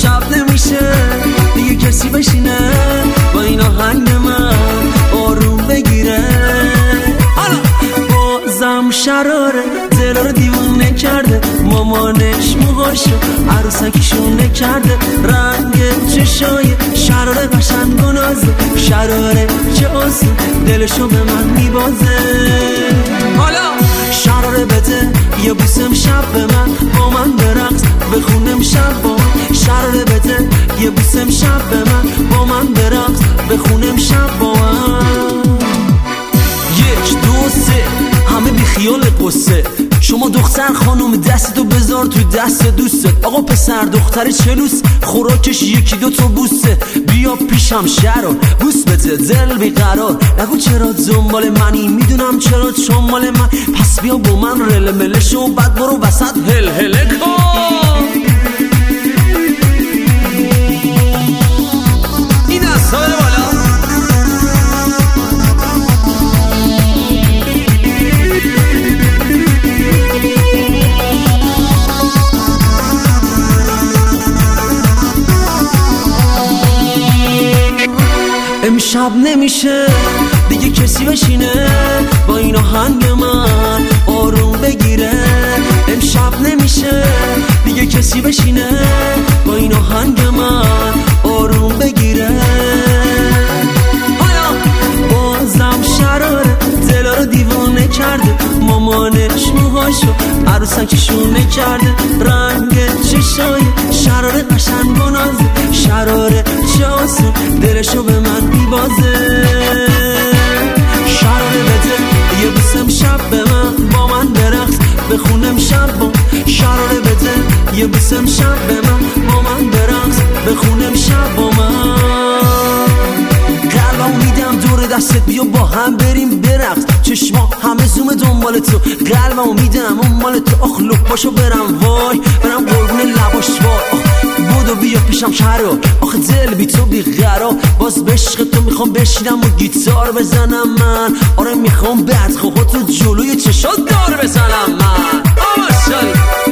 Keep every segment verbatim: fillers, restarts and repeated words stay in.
امشب نمیشه دیگه کسی بشینه با این آهنگ من آروم بگیره. حالا بازم شراره دل رو دیوونه کرده، مامانش موهاشو عروسکیشونه کرده، رنگ چشای شراره قشنگ و نازه، شراره چه آسون دلشو به من میبازه. حالا شراره بده یه بوسم شب به من، با من برقص بخونم شب با من. شراره بده یه بوسم شب به من، با من برقص بخونم شب با من. یک دو سه همه بی خیال قصه، شما دختر خانم دستتو بذار تو دست دوستت. آقا پسر دختر چلوس خوراکش یکی دو تا بوسه، بیا پیشم شرار بوس بده دل بیقرار، نگو چرا دنبال منی میدونم چرا چون مال من، پس بیا با من رل مله شو بعد برو وسط هل هله کن. این دستا بده بالا. امشب نمیشه دیگه کسی بشینه با این آهنگ من آروم بگیره. امشب نمیشه دیگه کسی بشینه با این آهنگ من آروم بگیره. حالا بازم شراره دل رو دیوونه کرده، مامانش موهاشو عروسکیشونه کرده، رنگ چشای شراره قشنگ و نازه، شراره چه آسون دلشو به من میبازه. شراره بده یه بوسم شب به من، با من برقص بخونم شب با. شراره بده یه بوسم شب به من، با من برقص بخونم شب با من. قلبم میدم دور دستت بیا با هم بریم برقص، چشما همه زوم دنبال تو، قلبم میدم اون مال تو. آخ لپاشو برم وای برم قربون لباش وای، بودو بیا پیشم شرار آخه دل بی تو بی قرار، باز به عشق تو میخوام بشینم و گیتار بزنم من، آره میخوام بدخواه تو جلوی چشات دار بزنم من. آماشال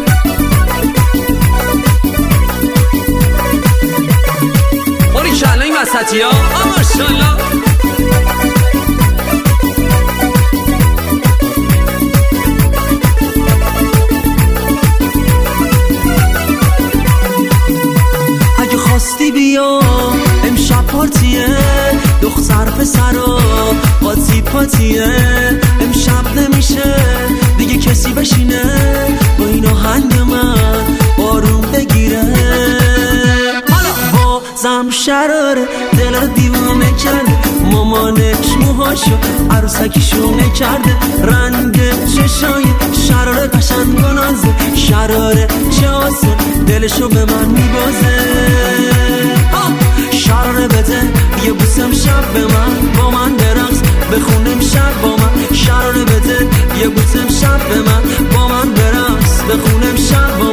باری کلا این وسطی ها. آماشالله خواستی بیا امشب پارتیه، دختر پسرا قاطی پاتیه. امشب نمیشه دیگه کسی بشینه با این آهنگ من آروم بگیره. حالا بازم شراره دل رو دیوونه کرده، مامانش موهاشو عروسکیشونه کرده، رنگ چشای شراره قشنگ و نازه، شراره چه آسون دلشو به من میبازه. شراره بده یه بوسم شب به من، با من برقص بخونم شب با من. شراره بده یه بوسم شب به من، با من برقص بخونم شب با